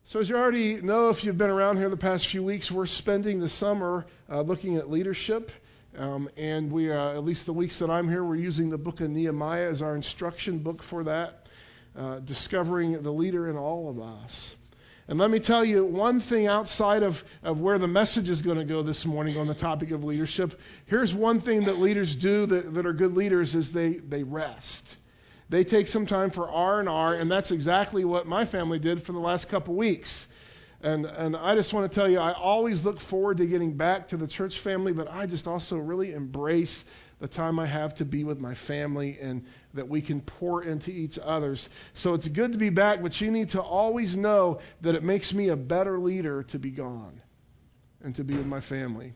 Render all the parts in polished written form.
So as you already know, if you've been around here the past few weeks, we're spending the summer looking at leadership. And we, at least the weeks that I'm here, we're using the book of Nehemiah as our instruction book for that, discovering the leader in all of us. And let me tell you one thing outside of where the message is going to go this morning on the topic of leadership. Here's one thing that leaders do that are good leaders is they rest. They take some time for R&R, and that's exactly what my family did for the last couple weeks. And I just want to tell you, I always look forward to getting back to the church family, but I just also really embrace the time I have to be with my family and that we can pour into each other's. So it's good to be back, but you need to always know that it makes me a better leader to be gone and to be with my family.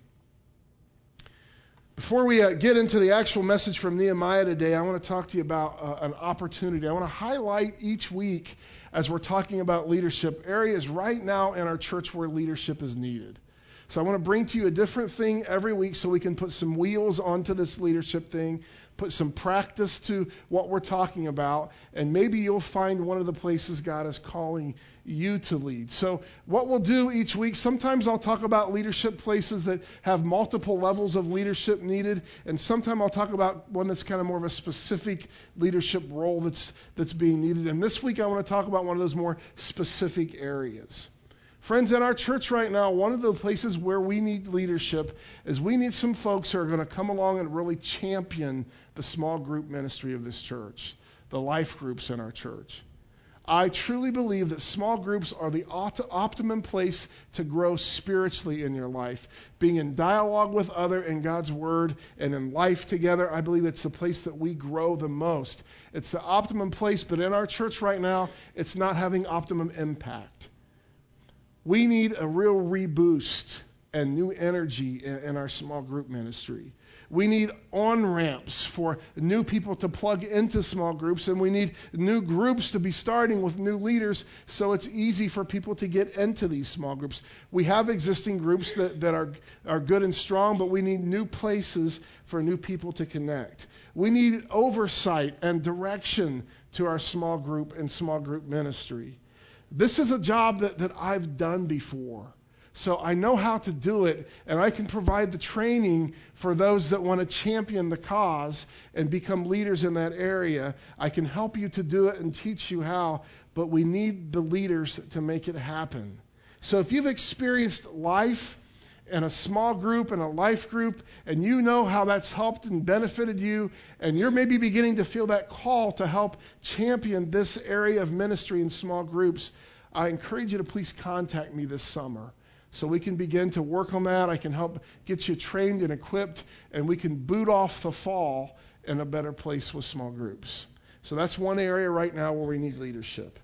Before we get into the actual message from Nehemiah today, I want to talk to you about an opportunity. I want to highlight each week as we're talking about leadership areas right now in our church where leadership is needed. So I want to bring to you a different thing every week so we can put some wheels onto this leadership thing, put some practice to what we're talking about, and maybe you'll find one of the places God is calling you to lead. So what we'll do each week, sometimes I'll talk about leadership places that have multiple levels of leadership needed, and sometimes I'll talk about one that's kind of more of a specific leadership role that's being needed. And this week I want to talk about one of those more specific areas. Friends, in our church right now, one of the places where we need leadership is we need some folks who are going to come along and really champion the small group ministry of this church, the life groups in our church. I truly believe that small groups are the optimum place to grow spiritually in your life. Being in dialogue with others in God's Word and in life together, I believe it's the place that we grow the most. It's the optimum place, but in our church right now, it's not having optimum impact. We need a real reboost and new energy in our small group ministry. We need on-ramps for new people to plug into small groups, and we need new groups to be starting with new leaders so it's easy for people to get into these small groups. We have existing groups that are good and strong, but we need new places for new people to connect. We need oversight and direction to our small group and small group ministry. This is a job that I've done before. So I know how to do it, and I can provide the training for those that want to champion the cause and become leaders in that area. I can help you to do it and teach you how, but we need the leaders to make it happen. So if you've experienced life in a small group and a life group, and you know how that's helped and benefited you, and you're maybe beginning to feel that call to help champion this area of ministry in small groups, I encourage you to please contact me this summer so we can begin to work on that. I can help get you trained and equipped, and we can boot off the fall in a better place with small groups. So that's one area right now where we need leadership.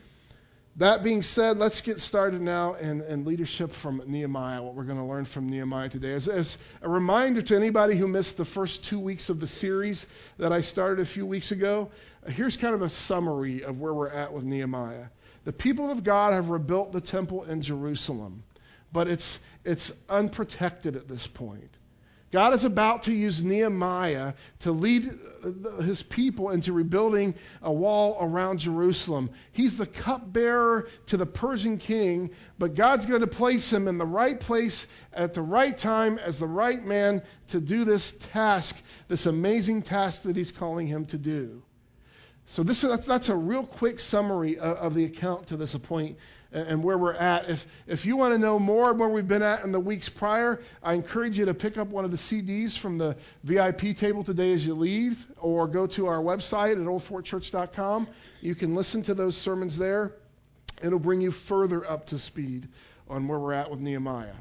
That being said, let's get started now in leadership from Nehemiah, what we're going to learn from Nehemiah today. As a reminder to anybody who missed the first 2 weeks of the series that I started a few weeks ago, here's kind of a summary of where we're at with Nehemiah. The people of God have rebuilt the temple in Jerusalem, but it's unprotected at this point. God is about to use Nehemiah to lead his people into rebuilding a wall around Jerusalem. He's the cupbearer to the Persian king, but God's going to place him in the right place at the right time as the right man to do this task, this amazing task that he's calling him to do. So that's a real quick summary of the account to this point and where we're at. If you want to know more where we've been at in the weeks prior, I encourage you to pick up one of the CDs from the VIP table today as you leave, or go to our website at oldfortchurch.com. You can listen to those sermons there. It'll bring you further up to speed on where we're at with Nehemiah.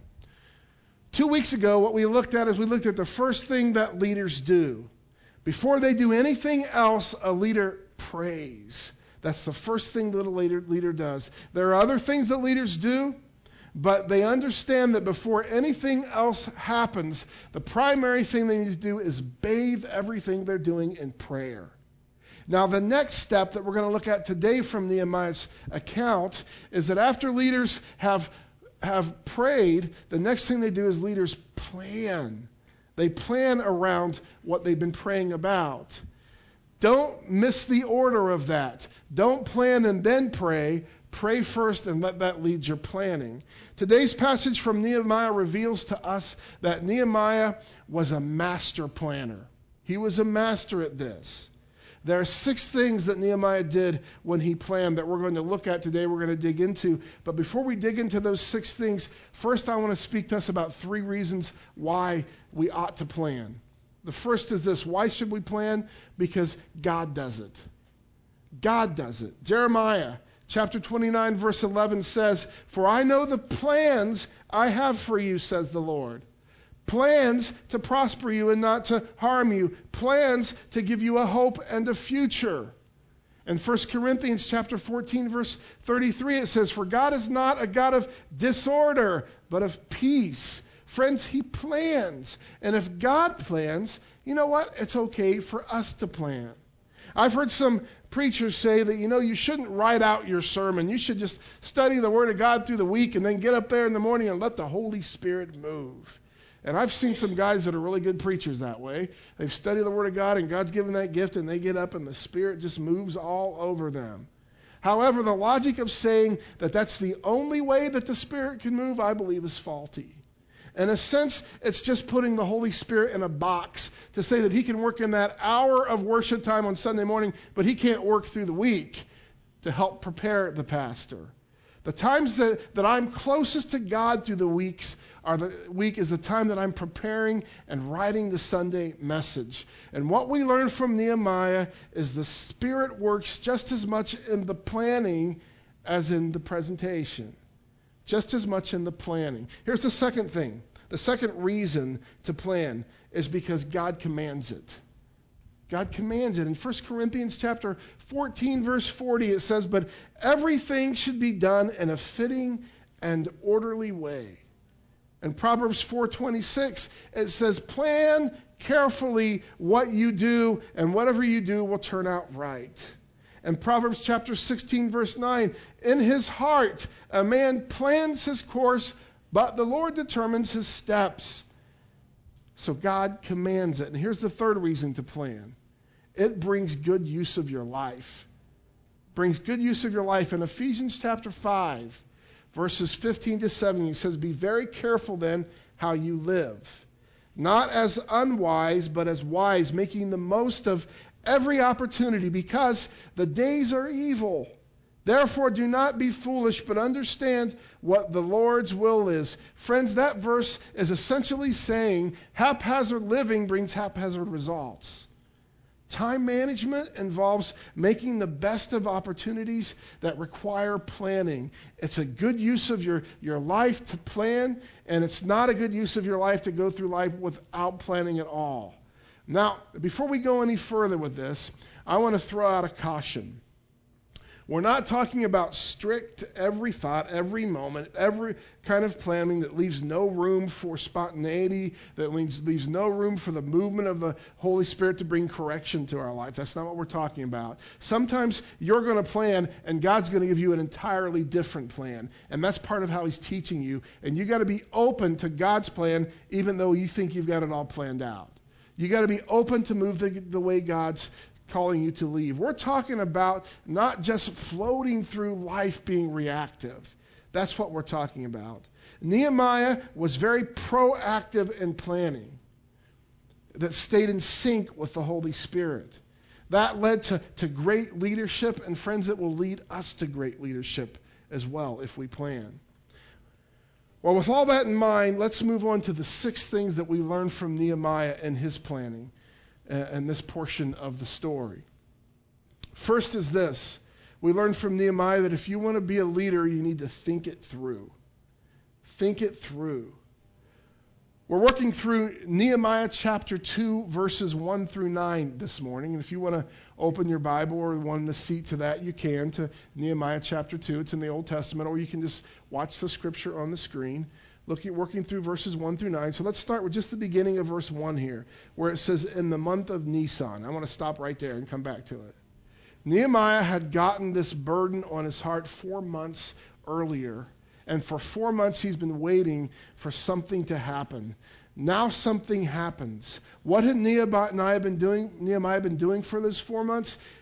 2 weeks ago, what we looked at the first thing that leaders do. Before they do anything else, a leader prays. That's the first thing that a leader does. There are other things that leaders do, but they understand that before anything else happens, the primary thing they need to do is bathe everything they're doing in prayer. Now, the next step that we're going to look at today from Nehemiah's account is that after leaders have prayed, the next thing they do is leaders plan. They plan around what they've been praying about. Don't miss the order of that. Don't plan and then pray. Pray first and let that lead your planning. Today's passage from Nehemiah reveals to us that Nehemiah was a master planner. He was a master at this. There are 6 things that Nehemiah did when he planned that we're going to look at today, we're going to dig into. But before we dig into those 6 things, first I want to speak to us about 3 reasons why we ought to plan. The first is this: why should we plan? Because God does it. God does it. Jeremiah chapter 29 verse 11 says, "For I know the plans I have for you, says the Lord. Plans to prosper you and not to harm you. Plans to give you a hope and a future." In 1 Corinthians chapter 14 verse 33 it says, "For God is not a God of disorder, but of peace." Friends, He plans. And if God plans, you know what? It's okay for us to plan. I've heard some preachers say that, you shouldn't write out your sermon. You should just study the Word of God through the week and then get up there in the morning and let the Holy Spirit move. And I've seen some guys that are really good preachers that way. They've studied the Word of God and God's given that gift, and they get up and the Spirit just moves all over them. However, the logic of saying that that's the only way that the Spirit can move, I believe, is faulty. In a sense, it's just putting the Holy Spirit in a box to say that He can work in that hour of worship time on Sunday morning, but He can't work through the week to help prepare the pastor. The times that I'm closest to God through the week is the time that I'm preparing and writing the Sunday message. And what we learn from Nehemiah is the Spirit works just as much in the planning as in the presentation. Just as much in the planning. Here's the second thing. The second reason to plan is because God commands it. God commands it. In 1 Corinthians chapter 14, verse 40, it says, "But everything should be done in a fitting and orderly way." In Proverbs 4:26, it says, "Plan carefully what you do, and whatever you do will turn out right." In Proverbs chapter 16, verse 9, "In his heart a man plans his course, but the Lord determines his steps." So God commands it. And here's the third reason to plan. It brings good use of your life. Brings good use of your life. In Ephesians chapter 5, verses 15 to 17, it says, "Be very careful then how you live, not as unwise, but as wise, making the most of every opportunity, because the days are evil. Therefore do not be foolish, but understand what the Lord's will is." Friends, that verse is essentially saying haphazard living brings haphazard results. Time management involves making the best of opportunities that require planning. It's a good use of your life to plan, and it's not a good use of your life to go through life without planning at all. Now, before we go any further with this, I want to throw out a caution. We're not talking about strict every thought, every moment, every kind of planning that leaves no room for spontaneity, that leaves no room for the movement of the Holy Spirit to bring correction to our life. That's not what we're talking about. Sometimes you're going to plan and God's going to give you an entirely different plan. And that's part of how He's teaching you. And you got to be open to God's plan even though you think you've got it all planned out. You got to be open to move the way God's calling you to leave. We're talking about not just floating through life being reactive. That's what we're talking about. Nehemiah was very proactive in planning that stayed in sync with the Holy Spirit. That led to great leadership, and friends, it will lead us to great leadership as well if we plan. Well, with all that in mind, let's move on to the 6 things that we learned from Nehemiah and his planning and this portion of the story. First is this. We learned from Nehemiah that if you want to be a leader, you need to think it through. Think it through. We're working through Nehemiah chapter 2, verses 1 through 9 this morning. And if you want to open your Bible or want to seat to that, you can, to Nehemiah chapter 2. It's in the Old Testament, or you can just watch the scripture on the screen. Working through verses 1 through 9. So let's start with just the beginning of verse 1 here, where it says, "In the month of Nisan." I want to stop right there and come back to it. Nehemiah had gotten this burden on his heart 4 months earlier. And for 4 months, he's been waiting for something to happen. Now something happens. What had Nehemiah been doing for those 4 months?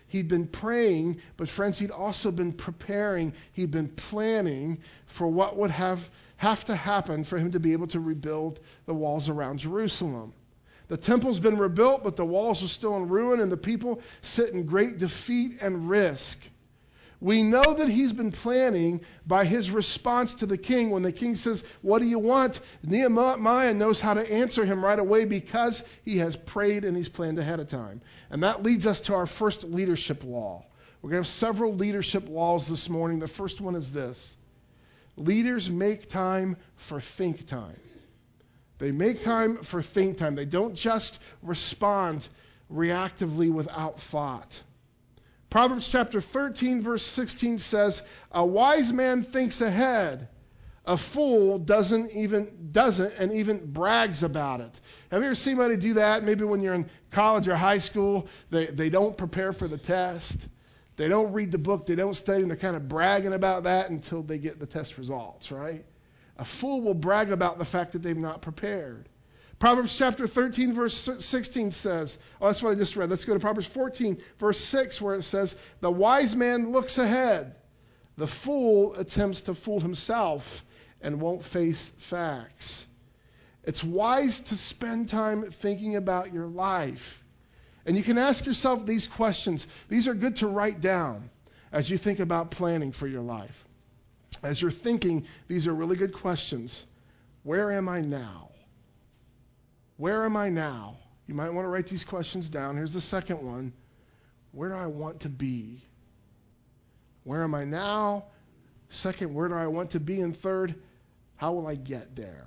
He'd been praying, but friends, he'd also been preparing. He'd been planning for what would have to happen for him to be able to rebuild the walls around Jerusalem. The temple's been rebuilt, but the walls are still in ruin, and the people sit in great defeat and risk. We know that he's been planning by his response to the king. When the king says, "What do you want?" Nehemiah knows how to answer him right away because he has prayed and he's planned ahead of time. And that leads us to our first leadership law. We're going to have several leadership laws this morning. The first one is this: leaders make time for think time. They make time for think time. They don't just respond reactively without thought. Proverbs chapter 13, verse 16 says, "A wise man thinks ahead. A fool doesn't and even brags about it." Have you ever seen anybody do that? Maybe when you're in college or high school, they don't prepare for the test. They don't read the book. They don't study, and they're kind of bragging about that until they get the test results, right? A fool will brag about the fact that they've not prepared. Proverbs chapter 13, verse 16 says, that's what I just read. Let's go to Proverbs 14, verse 6, where it says, "The wise man looks ahead. The fool attempts to fool himself and won't face facts." It's wise to spend time thinking about your life. And you can ask yourself these questions. These are good to write down as you think about planning for your life. As you're thinking, these are really good questions. Where am I now? Where am I now? You might want to write these questions down. Here's the second one. Where do I want to be? Where am I now? Second, where do I want to be? And third, how will I get there?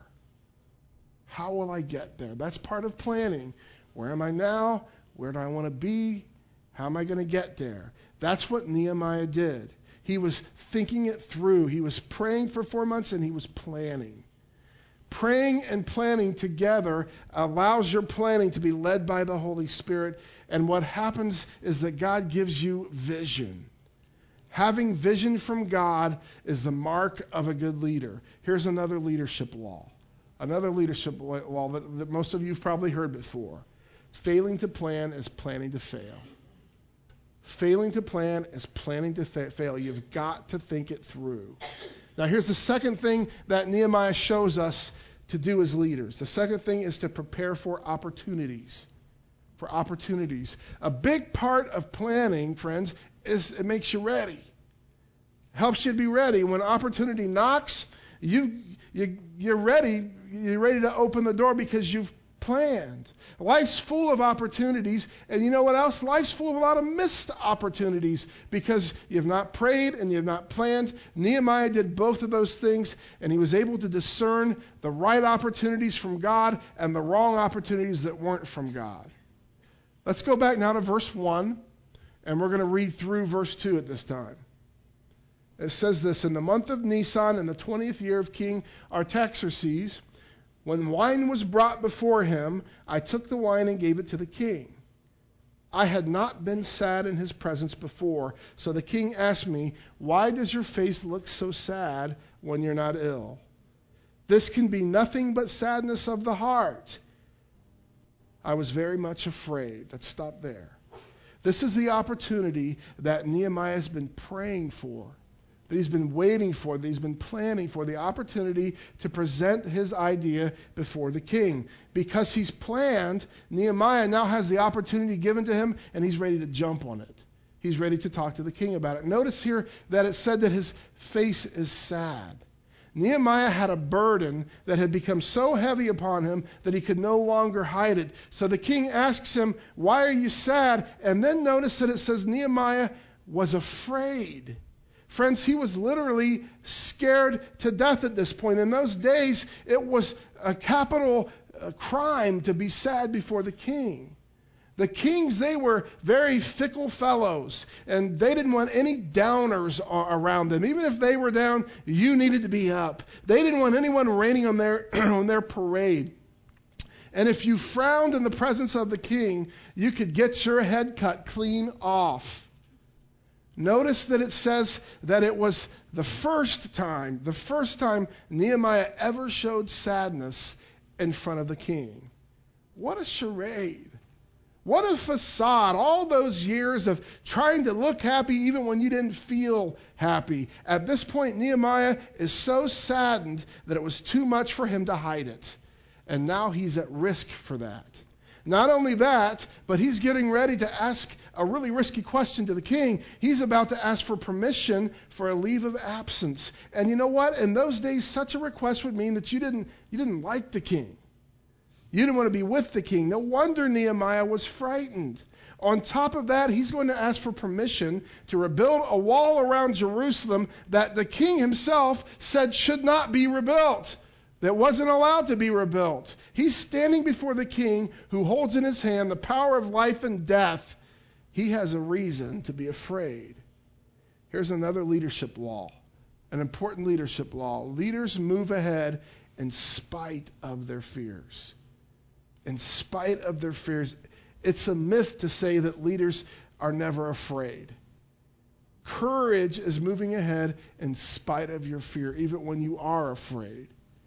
How will I get there? That's part of planning. Where am I now? Where do I want to be? How am I going to get there? That's what Nehemiah did. He was thinking it through. He was praying for 4 months and he was planning. Praying and planning together allows your planning to be led by the Holy Spirit. And what happens is that God gives you vision. Having vision from God is the mark of a good leader. Here's another leadership law. Another leadership law that most of you have probably heard before. Failing to plan is planning to fail. Failing to plan is planning to fail. You've got to think it through. Now, here's the second thing that Nehemiah shows us to do as leaders. The second thing is to prepare for opportunities. For opportunities. A big part of planning, friends, is it makes you ready. Helps you to be ready. When opportunity knocks, you're ready. You're ready to open the door because you've planned. Life's full of opportunities, and you know what else? Life's full of a lot of missed opportunities because you've not prayed and you've not planned. Nehemiah did both of those things, and he was able to discern the right opportunities from God and the wrong opportunities that weren't from God. Let's go back now to verse 1, and we're going to read through verse 2 at this time. It says this: "In the month of Nisan, in the 20th year of King Artaxerxes, when wine was brought before him, I took the wine and gave it to the king. I had not been sad in his presence before, so the king asked me, 'Why does your face look so sad when you're not ill?' 'This can be nothing but sadness of the heart.' I was very much afraid." Let's stop there. This is the opportunity that Nehemiah has been praying for, that he's been waiting for, that he's been planning for, the opportunity to present his idea before the king. Because he's planned, Nehemiah now has the opportunity given to him, and he's ready to jump on it. He's ready to talk to the king about it. Notice here that it said that his face is sad. Nehemiah had a burden that had become so heavy upon him that he could no longer hide it. So the king asks him, "Why are you sad?" And then notice that it says Nehemiah was afraid. Friends, he was literally scared to death at this point. In those days, it was a capital crime to be sad before the king. The kings, they were very fickle fellows, and they didn't want any downers around them. Even if they were down, you needed to be up. They didn't want anyone raining on their parade. And if you frowned in the presence of the king, you could get your head cut clean off. Notice that it says that it was the first time Nehemiah ever showed sadness in front of the king. What a charade. What a facade. All those years of trying to look happy even when you didn't feel happy. At this point, Nehemiah is so saddened that it was too much for him to hide it. And now he's at risk for that. Not only that, but he's getting ready to ask a really risky question to the king. He's about to ask for permission for a leave of absence. And you know what? In those days, such a request would mean that you didn't like the king. You didn't want to be with the king. No wonder Nehemiah was frightened. On top of that, he's going to ask for permission to rebuild a wall around Jerusalem that the king himself said should not be rebuilt, that wasn't allowed to be rebuilt. He's standing before the king who holds in his hand the power of life and death. He has a reason to be afraid. Here's another leadership law, an important leadership law. Leaders move ahead in spite of their fears. In spite of their fears. It's a myth to say that leaders are never afraid. Courage is moving ahead in spite of your fear, even when you are afraid.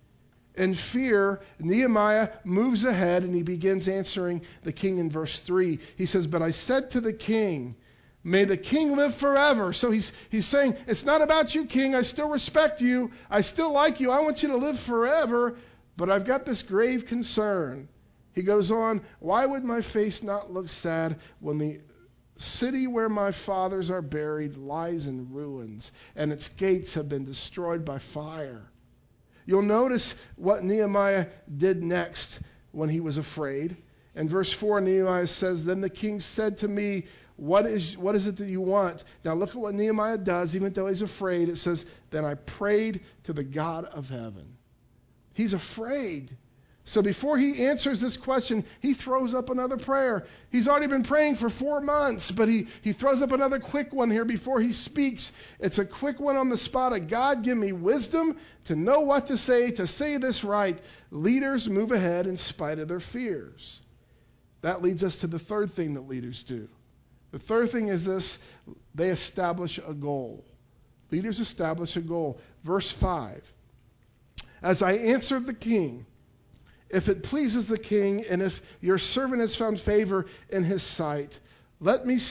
In fear, Nehemiah moves ahead and he begins answering the king in verse 3. He says, "But I said to the king, may the king live forever." So he's saying, it's not about you, king. I still respect you. I still like you. I want you to live forever. But I've got this grave concern. He goes on, "Why would my face not look sad when the city where my fathers are buried lies in ruins and its gates have been destroyed by fire?" You'll notice what Nehemiah did next when he was afraid. In verse 4, Nehemiah says, "Then the king said to me, what is it that you want?" Now look at what Nehemiah does, even though he's afraid. It says, "Then I prayed to the God of heaven." He's afraid. So before he answers this question, he throws up another prayer. He's already been praying for 4 months, but he throws up another quick one here before he speaks. It's a quick one on the spot. God, give me wisdom to know what to say this right. Leaders move ahead in spite of their fears. That leads us to the third thing that leaders do. The third thing is this: they establish a goal. Leaders establish a goal. Verse 5. "As I answered the king, if it pleases the king, and if your servant has found favor in his sight, let him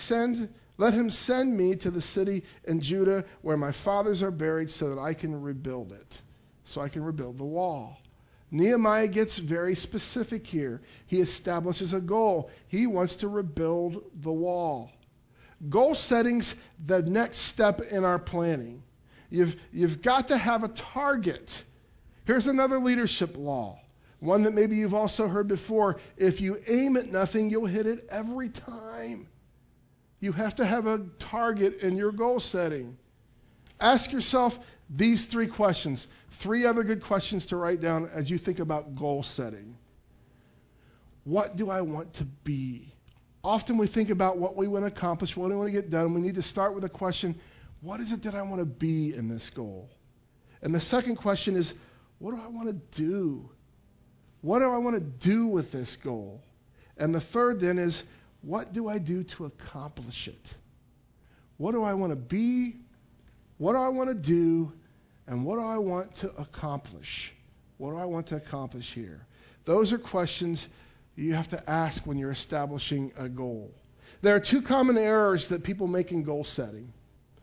send me to the city in Judah where my fathers are buried so that I can rebuild it." So I can rebuild the wall. Nehemiah gets very specific here. He establishes a goal. He wants to rebuild the wall. Goal setting's the next step in our planning. You've got to have a target. Here's another leadership law. One that maybe you've also heard before. If you aim at nothing, you'll hit it every time. You have to have a target in your goal setting. Ask yourself these 3 questions. 3 other good questions to write down as you think about goal setting. What do I want to be? Often we think about what we want to accomplish, what do we want to get done. We need to start with a question, what is it that I want to be in this goal? And the second question is, what do I want to do? What do I want to do with this goal? And the third then is, what do I do to accomplish it? What do I want to be? What do I want to do? And what do I want to accomplish? What do I want to accomplish here? Those are questions you have to ask when you're establishing a goal. There are 2 common errors that people make in goal setting.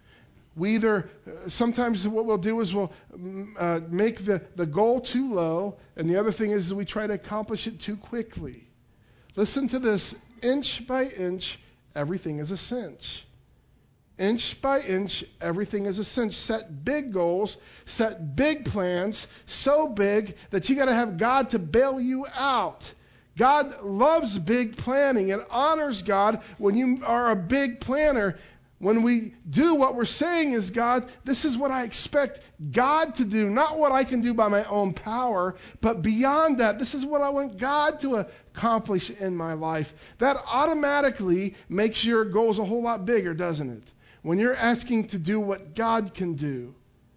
Sometimes what we'll do is we'll make the goal too low, and the other thing is we try to accomplish it too quickly. Listen to this. Inch by inch, everything is a cinch. Inch by inch, everything is a cinch. Set big goals, set big plans, so big that you got to have God to bail you out. God loves big planning. It honors God when you are a big planner. When we do what we're saying is, God, this is what I expect God to do, not what I can do by my own power, but beyond that, this is what I want God to accomplish in my life. That automatically makes your goals a whole lot bigger, doesn't it? When you're asking to do what God can do.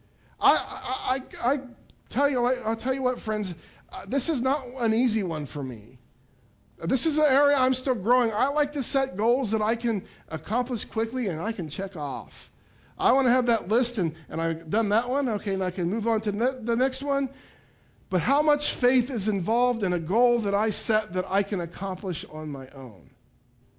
I'll tell you what, friends, this is not an easy one for me. This is an area I'm still growing. I like to set goals that I can accomplish quickly and I can check off. I want to have that list and I've done that one. Okay, and I can move on to the next one. But how much faith is involved in a goal that I set that I can accomplish on my own?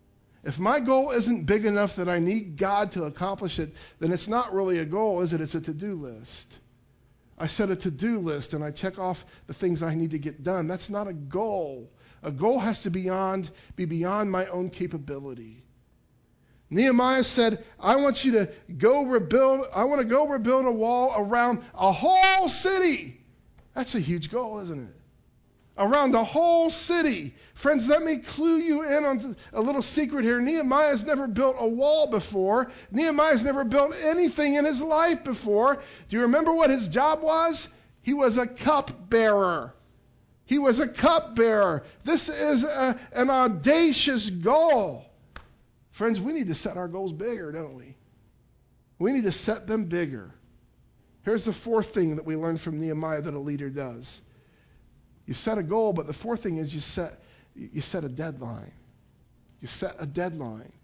If my goal isn't big enough that I need God to accomplish it, then it's not really a goal, is it? It's a to-do list. I set a to-do list and I check off the things I need to get done. That's not a goal. A goal has to be beyond my own capability. Nehemiah said, I want to go rebuild a wall around a whole city. That's a huge goal, isn't it? Around the whole city. Friends, let me clue you in on a little secret here. Nehemiah's never built a wall before. Nehemiah's never built anything in his life before. Do you remember what his job was? He was a cupbearer. He was a cupbearer. This is an audacious goal. Friends, we need to set our goals bigger, don't we? We need to set them bigger. Here's the fourth thing that we learned from Nehemiah that a leader does. You set a goal, but the fourth thing is you set a deadline. You set a deadline.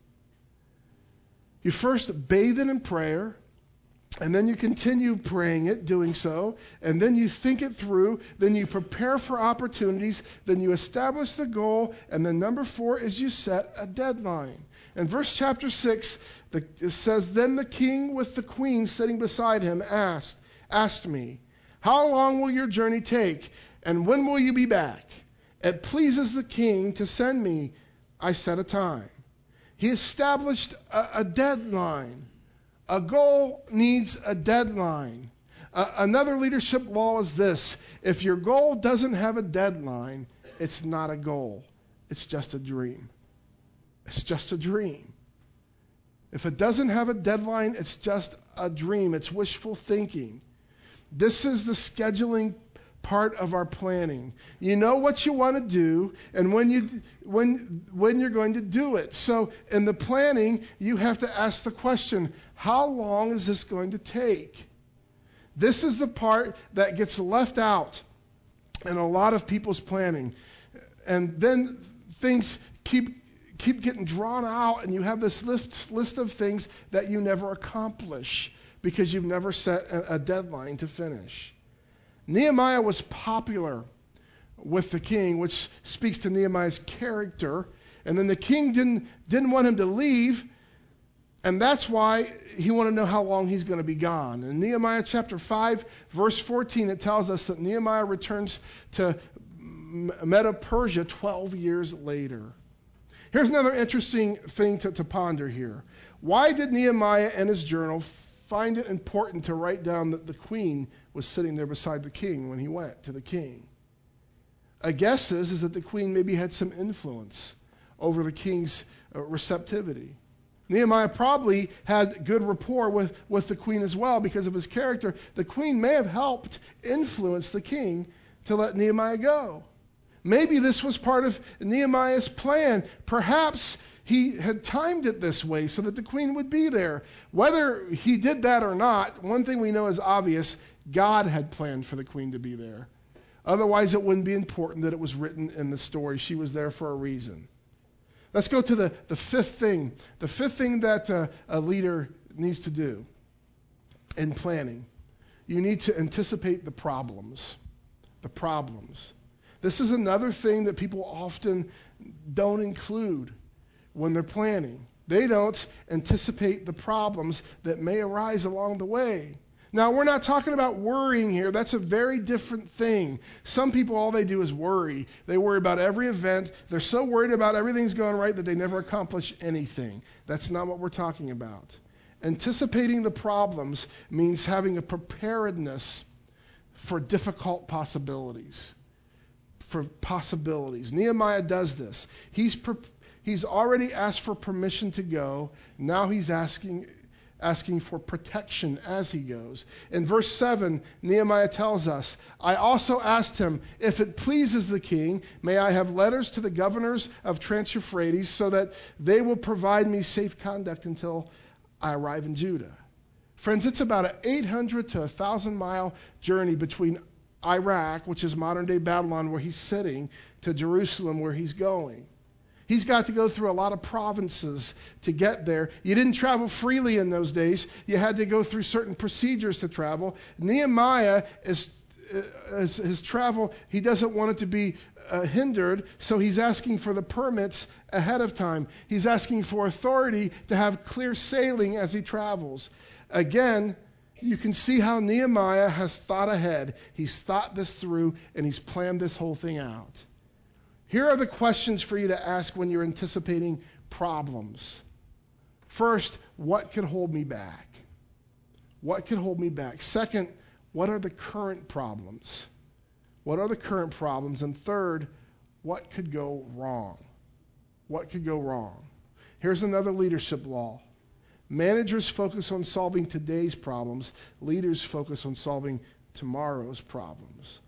You first bathe it in prayer, and then you continue praying it, doing so, and then you think it through, then you prepare for opportunities, then you establish the goal, and then number 4 is you set a deadline. In verse chapter 6, it says, Then the king with the queen sitting beside him asked me, How long will your journey take? And when will you be back? It pleases the king to send me. I set a time. He established a deadline. A goal needs a deadline. Another leadership law is this. If your goal doesn't have a deadline, it's not a goal. It's just a dream. It's just a dream. If it doesn't have a deadline, it's just a dream. It's wishful thinking. This is the scheduling part of our planning. You know what you want to do and when you're going to do it. So in the planning, you have to ask the question, how long is this going to take? This is the part that gets left out in a lot of people's planning. And then things keep getting drawn out and you have this list of things that you never accomplish because you've never set a deadline to finish. Nehemiah was popular with the king, which speaks to Nehemiah's character. And then the king didn't want him to leave, and that's why he wanted to know how long he's going to be gone. In Nehemiah chapter 5, verse 14, it tells us that Nehemiah returns to Medo-Persia 12 years later. Here's another interesting thing to ponder here. Why did Nehemiah in his journal find it important to write down that the queen was sitting there beside the king when he went to the king? A guess is that the queen maybe had some influence over the king's receptivity. Nehemiah probably had good rapport with the queen as well because of his character. The queen may have helped influence the king to let Nehemiah go. Maybe this was part of Nehemiah's plan. Perhaps he had timed it this way so that the queen would be there. Whether he did that or not, one thing we know is obvious. God had planned for the queen to be there. Otherwise, it wouldn't be important that it was written in the story. She was there for a reason. Let's go to the fifth thing. The fifth thing that a leader needs to do in planning. You need to anticipate the problems. The problems. This is another thing that people often don't include when they're planning. They don't anticipate the problems that may arise along the way. Now, we're not talking about worrying here. That's a very different thing. Some people, all they do is worry. They worry about every event. They're so worried about everything's going right that they never accomplish anything. That's not what we're talking about. Anticipating the problems means having a preparedness for difficult possibilities. Nehemiah does this. He's already asked for permission to go. Now he's asking for protection as he goes. In verse 7, Nehemiah tells us, I also asked him, if it pleases the king, may I have letters to the governors of Trans-Euphrates so that they will provide me safe conduct until I arrive in Judah. Friends, it's about an 800 to 1,000-mile journey between Iraq, which is modern-day Babylon, where he's sitting, to Jerusalem, where he's going. He's got to go through a lot of provinces to get there. You didn't travel freely in those days. You had to go through certain procedures to travel. Nehemiah his travel, he doesn't want it to be hindered, so he's asking for the permits ahead of time. He's asking for authority to have clear sailing as he travels. Again, you can see how Nehemiah has thought ahead. He's thought this through, and he's planned this whole thing out. Here are the questions for you to ask when you're anticipating problems. First, what could hold me back? What could hold me back? Second, what are the current problems? What are the current problems? And third, what could go wrong? What could go wrong? Here's another leadership law. Managers focus on solving today's problems. Leaders focus on solving tomorrow's problems.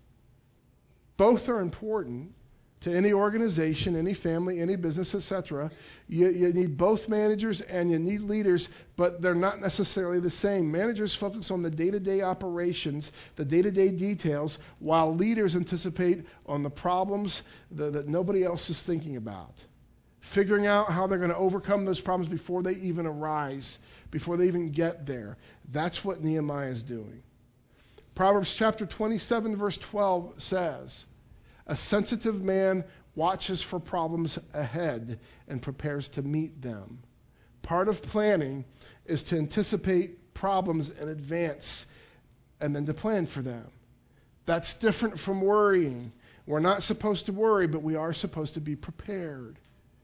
Both are important to any organization, any family, any business, etc. You need both managers and you need leaders, but they're not necessarily the same. Managers focus on the day-to-day operations, the day-to-day details, while leaders anticipate on the problems that nobody else is thinking about. Figuring out how they're going to overcome those problems before they even arise, before they even get there. That's what Nehemiah is doing. Proverbs chapter 27, verse 12 says, "A sensitive man watches for problems ahead and prepares to meet them." Part of planning is to anticipate problems in advance and then to plan for them. That's different from worrying. We're not supposed to worry, but we are supposed to be prepared.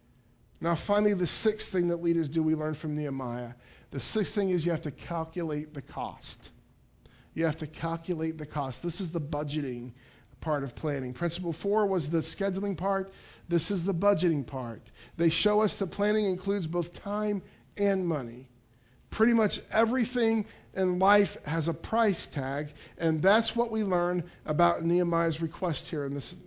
Now, finally, the sixth thing that leaders do, we learn from Nehemiah. The sixth thing is you have to calculate the cost. You have to calculate the cost. This is the budgeting part of planning. Principle 4 was the scheduling part. This is the budgeting part. They show us that planning includes both time and money. Pretty much everything in life has a price tag, and that's what we learn about Nehemiah's request here in this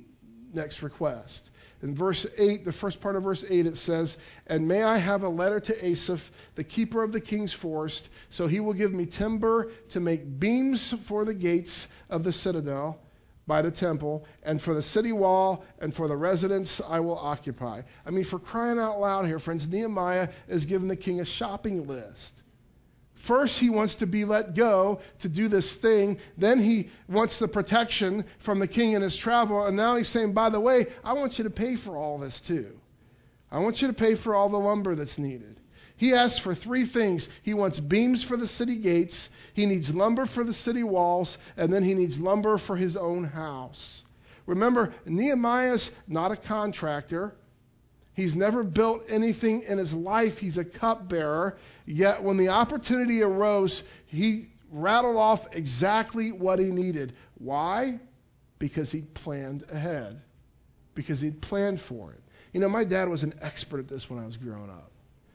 next request. In verse 8, the first part of verse 8, it says, "And may I have a letter to Asaph, the keeper of the king's forest, so he will give me timber to make beams for the gates of the citadel by the temple, and for the city wall, and for the residence I will occupy." I mean, for crying out loud here, friends, Nehemiah is giving the king a shopping list. First, he wants to be let go to do this thing. Then he wants the protection from the king in his travel. And now he's saying, by the way, I want you to pay for all this too. I want you to pay for all the lumber that's needed. He asks for three things. He wants beams for the city gates. He needs lumber for the city walls. And then he needs lumber for his own house. Remember, Nehemiah's not a contractor. He's never built anything in his life. He's a cupbearer. Yet when the opportunity arose, he rattled off exactly what he needed. Why? Because he planned ahead. Because he'd planned for it. You know, my dad was an expert at this when I was growing up.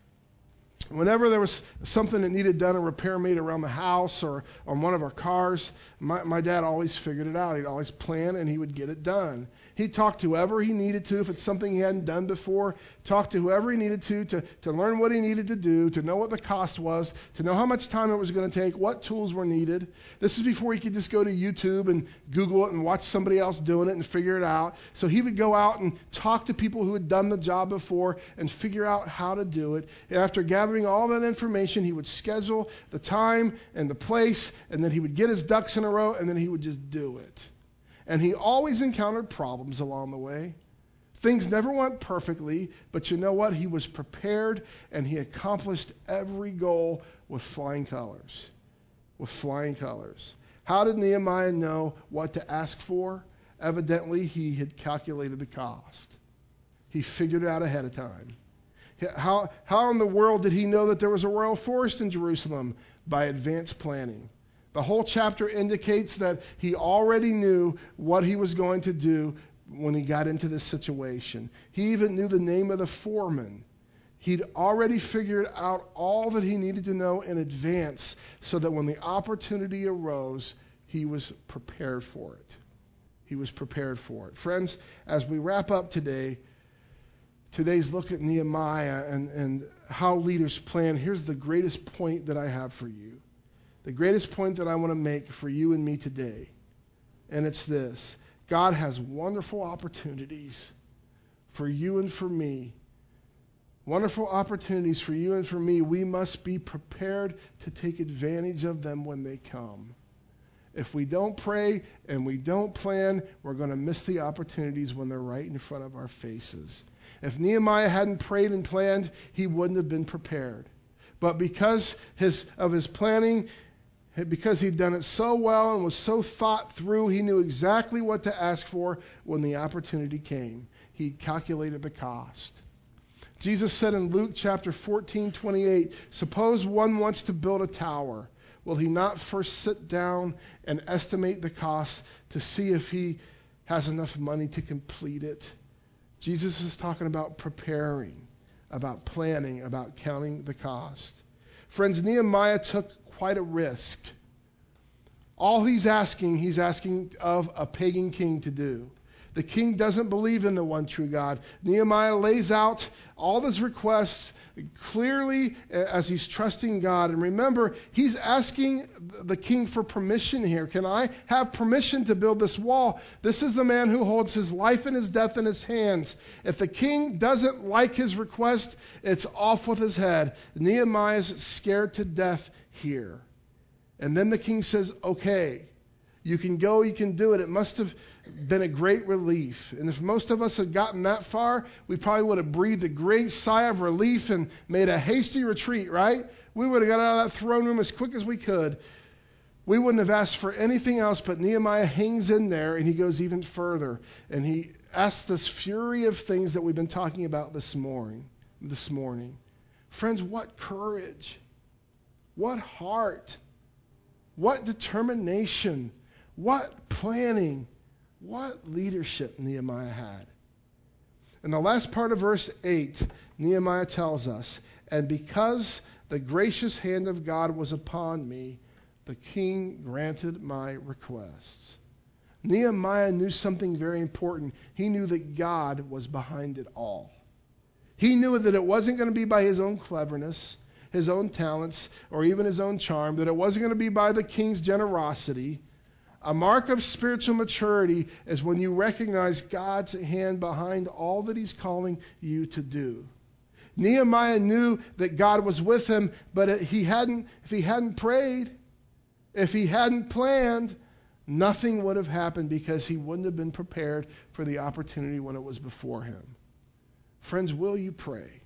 Whenever there was something that needed done, a repair made around the house or on one of our cars, my dad always figured it out. He'd always plan and he would get it done. He'd talk to whoever he needed to, if it's something he hadn't done before, talk to whoever he needed to learn what he needed to do, to know what the cost was, to know how much time it was going to take, what tools were needed. This is before he could just go to YouTube and Google it and watch somebody else doing it and figure it out. So he would go out and talk to people who had done the job before and figure out how to do it. And after gathering all that information, he would schedule the time and the place, and then he would get his ducks in a row, and then he would just do it. And he always encountered problems along the way. Things never went perfectly, but you know what? He was prepared, and he accomplished every goal with flying colors. With flying colors. How did Nehemiah know what to ask for? Evidently, he had calculated the cost. He figured it out ahead of time. How in the world did he know that there was a royal forest in Jerusalem? By advanced planning. The whole chapter indicates that he already knew what he was going to do when he got into this situation. He even knew the name of the foreman. He'd already figured out all that he needed to know in advance so that when the opportunity arose, he was prepared for it. He was prepared for it. Friends, as we wrap up today's look at Nehemiah and how leaders plan, here's the greatest point that I have for you. The greatest point that I want to make for you and me today. And it's this. God has wonderful opportunities for you and for me. Wonderful opportunities for you and for me. We must be prepared to take advantage of them when they come. If we don't pray and we don't plan, we're going to miss the opportunities when they're right in front of our faces. If Nehemiah hadn't prayed and planned, he wouldn't have been prepared. But because of his planning, because he'd done it so well and was so thought through, he knew exactly what to ask for when the opportunity came. He calculated the cost. Jesus said in Luke chapter 14:28, suppose one wants to build a tower. Will he not first sit down and estimate the cost to see if he has enough money to complete it? Jesus is talking about preparing, about planning, about counting the cost. Friends, Nehemiah took quite a risk. All he's asking of a pagan king to do. The king doesn't believe in the one true God. Nehemiah lays out all his requests clearly as he's trusting God. And remember, he's asking the king for permission here. Can I have permission to build this wall? This is the man who holds his life and his death in his hands. If the king doesn't like his request, it's off with his head. Nehemiah's scared to death here. And then the king says, okay, you can go, you can do it. It must have been a great relief. And if most of us had gotten that far, we probably would have breathed a great sigh of relief and made a hasty retreat, right? We would have got out of that throne room as quick as we could. We wouldn't have asked for anything else, but Nehemiah hangs in there and he goes even further. And he asks this fury of things that we've been talking about this morning. Friends, what courage, what heart, what determination, what planning, what leadership Nehemiah had. In the last part of verse 8, Nehemiah tells us, and because the gracious hand of God was upon me, the king granted my requests. Nehemiah knew something very important. He knew that God was behind it all. He knew that it wasn't going to be by his own cleverness, his own talents, or even his own charm, that it wasn't going to be by the king's generosity. A mark of spiritual maturity is when you recognize God's hand behind all that he's calling you to do. Nehemiah knew that God was with him, but if he hadn't prayed, if he hadn't planned, nothing would have happened because he wouldn't have been prepared for the opportunity when it was before him. Friends, will you pray?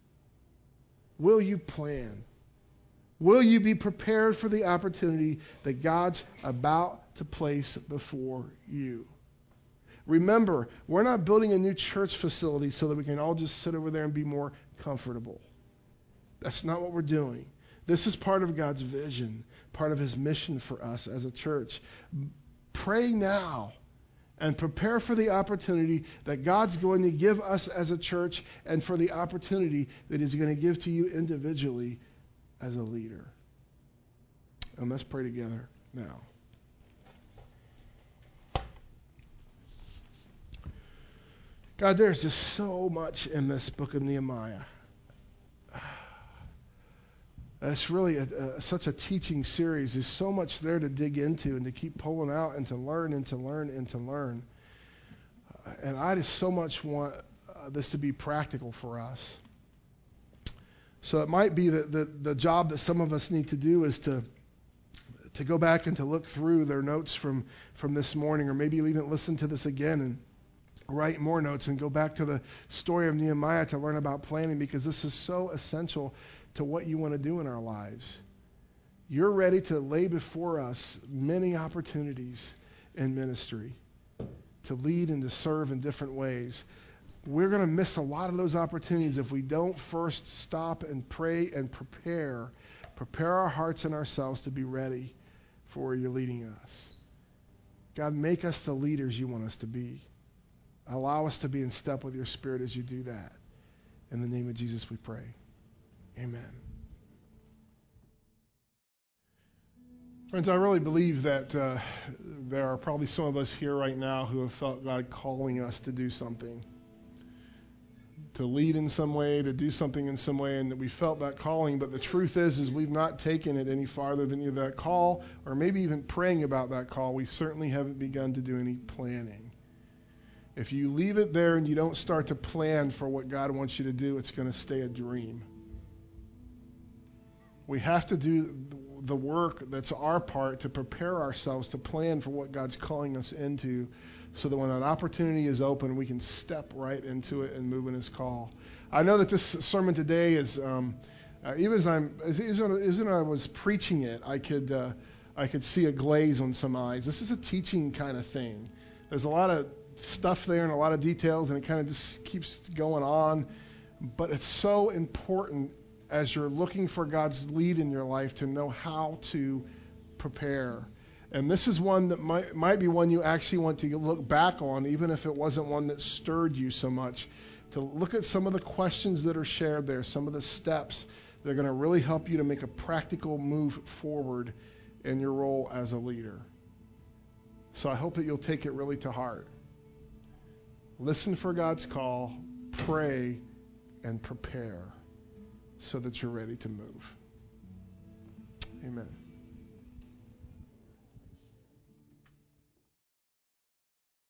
Will you plan? Will you be prepared for the opportunity that God's about to place before you? Remember, we're not building a new church facility so that we can all just sit over there and be more comfortable. That's not what we're doing. This is part of God's vision, part of his mission for us as a church. Pray now and prepare for the opportunity that God's going to give us as a church and for the opportunity that he's going to give to you individually as a leader. And let's pray together now. God, there's just so much in this book of Nehemiah. It's really such a teaching series. There's so much there to dig into and to keep pulling out and to learn and to learn and to learn. And I just so much want this to be practical for us. So it might be that the job that some of us need to do is to go back and to look through their notes from this morning, or maybe even listen to this again and write more notes and go back to the story of Nehemiah to learn about planning, because this is so essential to what you want to do in our lives. You're ready to lay before us many opportunities in ministry, to lead and to serve in different ways. We're going to miss a lot of those opportunities if we don't first stop and pray and prepare our hearts and ourselves to be ready for where you're leading us. God, make us the leaders you want us to be. Allow us to be in step with your Spirit as you do that. In the name of Jesus we pray. Amen. Friends, I really believe that there are probably some of us here right now who have felt God calling us to do something, to lead in some way, to do something in some way, and that we felt that calling. But the truth is we've not taken it any farther than either that call or maybe even praying about that call. We certainly haven't begun to do any planning. If you leave it there and you don't start to plan for what God wants you to do, it's going to stay a dream. We have to do the work that's our part to prepare ourselves to plan for what God's calling us into, so that when that opportunity is open, we can step right into it and move in His call. I know that this sermon today is, even as I was preaching it, I could see a glaze on some eyes. This is a teaching kind of thing. There's a lot of stuff there and a lot of details, and it kind of just keeps going on. But it's so important as you're looking for God's lead in your life to know how to prepare. And this is one that might be one you actually want to look back on, even if it wasn't one that stirred you so much, to look at some of the questions that are shared there, some of the steps that are going to really help you to make a practical move forward in your role as a leader. So I hope that you'll take it really to heart. Listen for God's call, pray, and prepare so that you're ready to move. Amen.